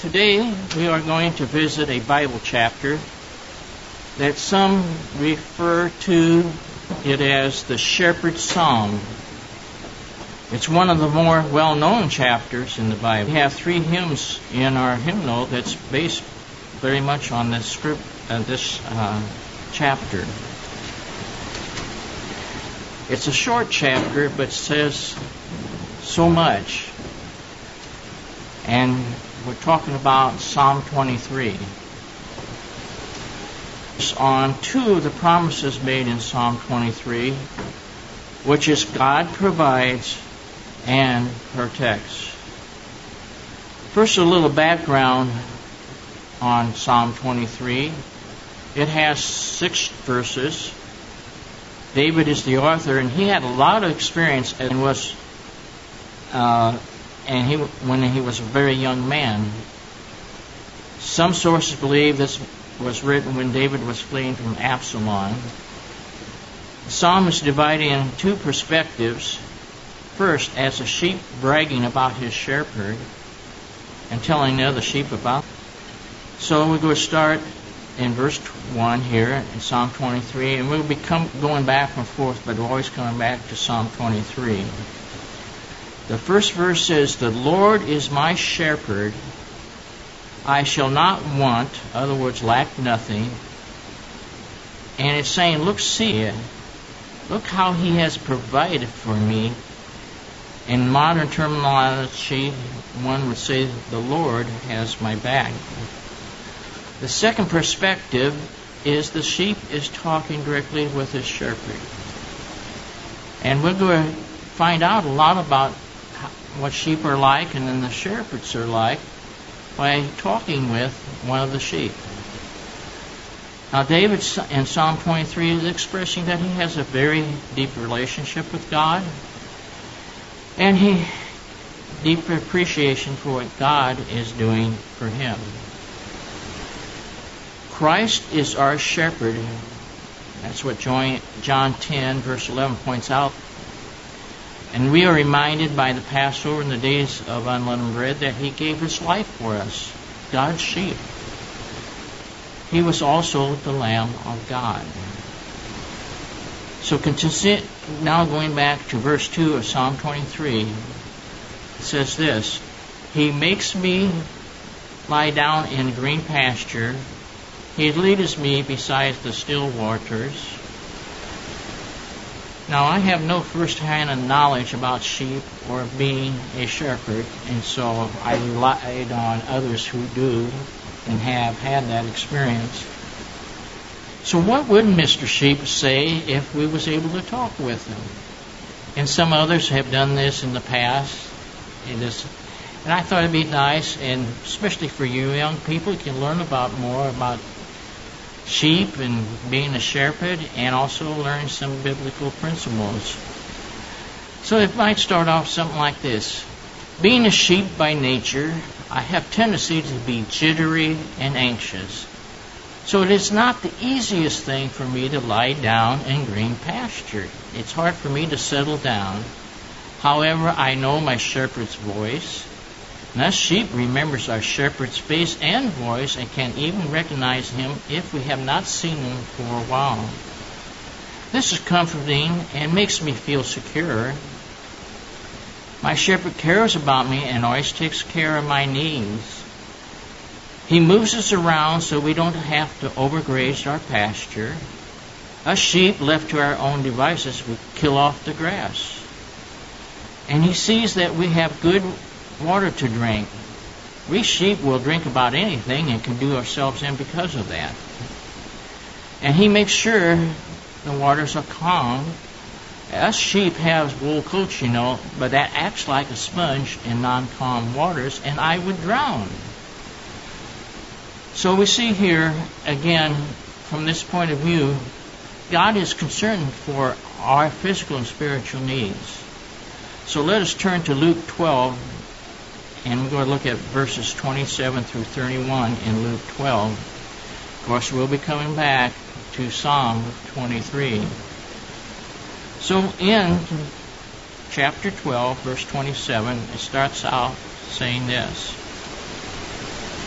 Today we are going to visit a Bible chapter that some refer to it as the Shepherd's Psalm. It's one of the more well-known chapters in the Bible. We have 3 hymns in our hymnal that's based very much on this chapter. It's a short chapter, but says so much. And we're talking about Psalm 23. It's on 2 of the promises made in Psalm 23, which is God provides and protects. First, a little background on Psalm 23. It has 6 verses. David is the author, and he had a lot of experience and was when he was a very young man. Some sources believe this was written when David was fleeing from Absalom. The psalm is divided in 2 perspectives. First, as a sheep bragging about his shepherd and telling the other sheep about it. So we're going to start in verse 1 here in Psalm 23, and we'll be going back and forth, but we're always coming back to Psalm 23. The first verse says, "The Lord is my shepherd, I shall not want," in other words, lack nothing. And it's saying, look how He has provided for me. In modern terminology, one would say, the Lord has my back. The second perspective is the sheep is talking directly with his shepherd. And we're going to find out a lot about what sheep are like and then the shepherds are like by talking with one of the sheep. Now David in Psalm 23 is expressing that he has a very deep relationship with God, and deep appreciation for what God is doing for him. Christ is our shepherd. That's what John 10 verse 11 points out. And we are reminded by the Passover and the days of unleavened bread that He gave His life for us, God's sheep. He was also the Lamb of God. So now going back to verse 2 of Psalm 23, it says this, "He makes me lie down in green pasture. He leadeth me beside the still waters." Now, I have no first-hand knowledge about sheep or being a shepherd, and so I relied on others who do and have had that experience. So what would Mr. Sheep say if we was able to talk with him? And some others have done this in the past. And I thought it'd be nice, and especially for you young people, you can learn more about sheep and being a shepherd, and also learn some biblical principles. So it might start off something like this. Being a sheep by nature, I have tendency to be jittery and anxious. So it is not the easiest thing for me to lie down in green pasture. It's hard for me to settle down. However, I know my shepherd's voice. And us sheep remembers our shepherd's face and voice and can even recognize him if we have not seen him for a while. This is comforting and makes me feel secure. My shepherd cares about me and always takes care of my needs. He moves us around so we don't have to overgraze our pasture. Us sheep, left to our own devices, we kill off the grass. And He sees that we have good water to drink. We sheep will drink about anything and can do ourselves in because of that. And He makes sure the waters are calm. Us sheep have wool coats, but that acts like a sponge in non-calm waters, and I would drown. So we see here, again, from this point of view, God is concerned for our physical and spiritual needs. So let us turn to Luke 12, and we're going to look at verses 27 through 31 in Luke 12. Of course, we'll be coming back to Psalm 23. So in chapter 12, verse 27, it starts out saying this.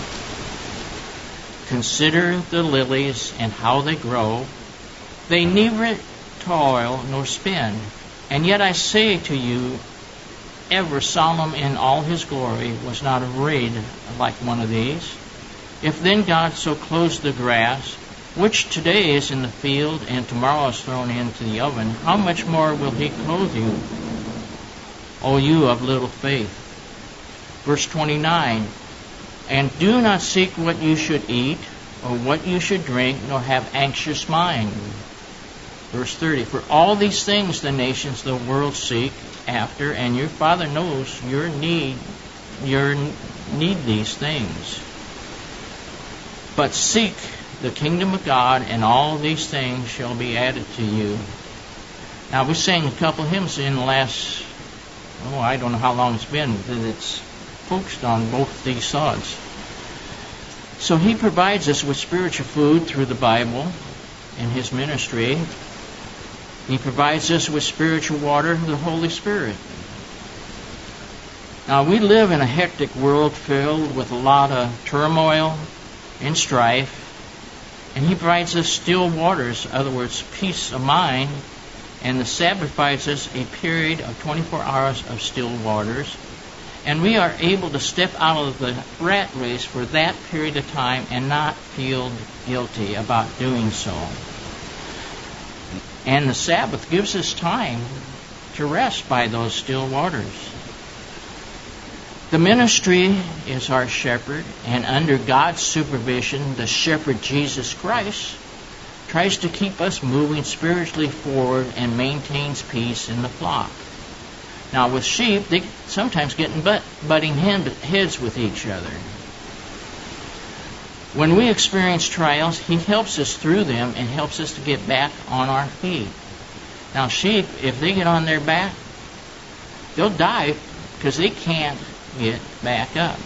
Consider the lilies and how they grow. They neither toil nor spin. And yet I say to you, ever Solomon in all his glory was not arrayed like one of these. If then God so clothes the grass, which today is in the field and tomorrow is thrown into the oven, how much more will he clothe you, O you of little faith? Verse 29, and do not seek what you should eat or what you should drink, nor have anxious mind. Verse 30, for all these things the nations of the world seek after, and your Father knows your need these things. But seek the kingdom of God, and all these things shall be added to you. Now, we sang a couple hymns in the last, I don't know how long it's been, that it's focused on both these thoughts. So he provides us with spiritual food through the Bible and his ministry. He provides us with spiritual water, the Holy Spirit. Now, we live in a hectic world filled with a lot of turmoil and strife. And he provides us still waters, in other words, peace of mind. And the Sabbath provides us a period of 24 hours of still waters. And we are able to step out of the rat race for that period of time and not feel guilty about doing so. And the Sabbath gives us time to rest by those still waters. The ministry is our shepherd, and under God's supervision, the shepherd Jesus Christ tries to keep us moving spiritually forward and maintains peace in the flock. Now, with sheep, they sometimes get butting heads with each other. When we experience trials, he helps us through them and helps us to get back on our feet. Now, sheep, if they get on their back, they'll die because they can't get back up.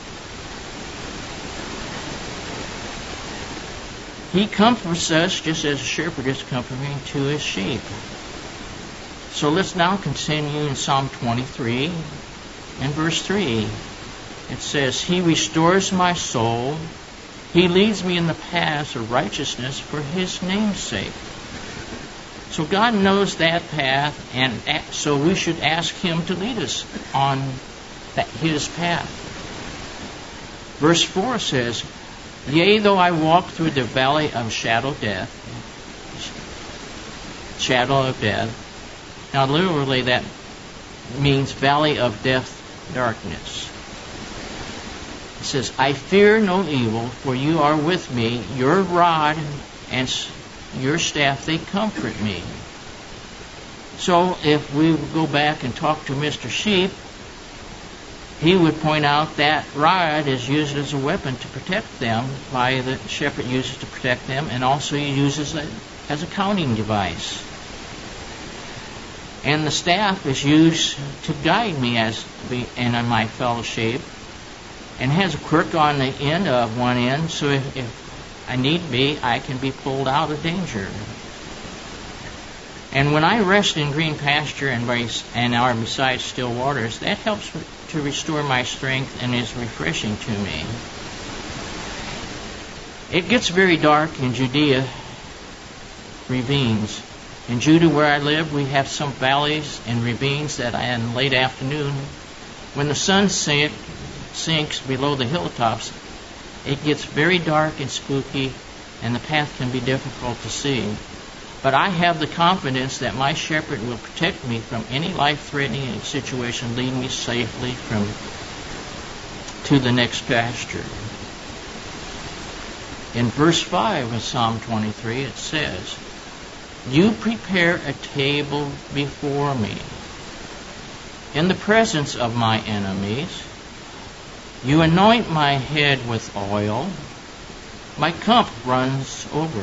He comforts us just as a shepherd is comforting to his sheep. So let's now continue in Psalm 23 and verse 3. It says, he restores my soul. He leads me in the paths of righteousness for his name's sake. So God knows that path, and so we should ask him to lead us on his path. Verse 4 says, yea, though I walk through the valley of shadow of death. Now, literally, that means valley of death, darkness. It says, I fear no evil, for you are with me. Your rod and your staff, they comfort me. So, if we go back and talk to Mr. Sheep, he would point out that rod is used as a weapon to protect them, by the shepherd uses to protect them, and also he uses it as a counting device. And the staff is used to guide me in my fellowship, and has a crook on the end of one end, so if I need be, I can be pulled out of danger. And when I rest in green pasture and are beside still waters, that helps to restore my strength and is refreshing to me. It gets very dark in Judea ravines. In Judah, where I live, we have some valleys and ravines that in late afternoon, when the sun sinks below the hilltops, it gets very dark and spooky, and the path can be difficult to see. But I have the confidence that my shepherd will protect me from any life-threatening situation, leading me safely to the next pasture. In verse 5 of Psalm 23, it says, you prepare a table before me in the presence of my enemies. You anoint my head with oil. My cup runs over.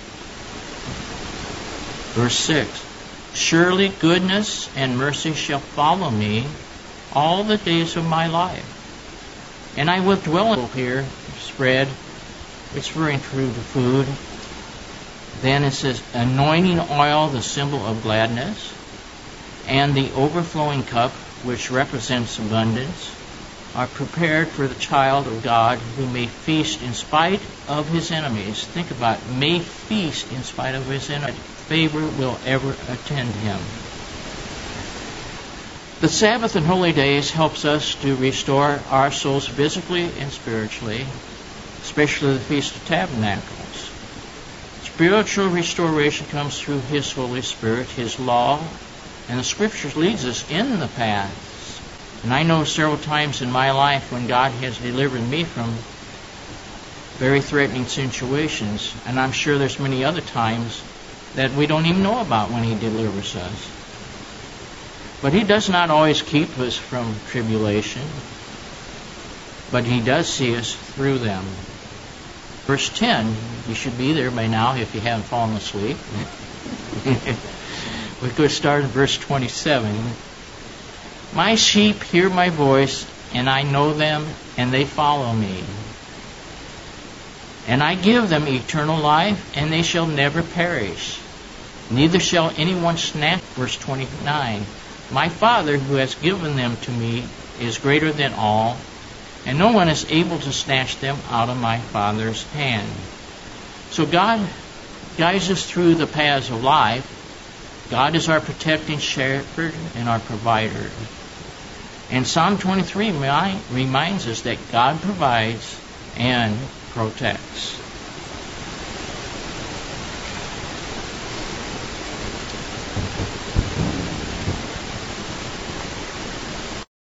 Verse 6, surely goodness and mercy shall follow me all the days of my life. And I will dwell here, spread. It's referring to the food. Then it says, anointing oil, the symbol of gladness, and the overflowing cup, which represents abundance. are prepared for the child of God who may feast in spite of his enemies. Think about it. May feast in spite of his enemies. Favor will ever attend him. The Sabbath and holy days helps us to restore our souls physically and spiritually, especially the Feast of Tabernacles. Spiritual restoration comes through His Holy Spirit, His law, and the Scriptures leads us in the paths. And I know several times in my life when God has delivered me from very threatening situations, and I'm sure there's many other times that we don't even know about when He delivers us. But He does not always keep us from tribulation, but He does see us through them. Verse 10, you should be there by now if you haven't fallen asleep. We could start in verse 27. My sheep hear my voice, and I know them, and they follow me. And I give them eternal life, and they shall never perish. Neither shall anyone snatch. Verse 29. My Father, who has given them to me, is greater than all, and no one is able to snatch them out of my Father's hand. So God guides us through the paths of life. God is our protecting shepherd and our provider. And Psalm 23 reminds us that God provides and protects.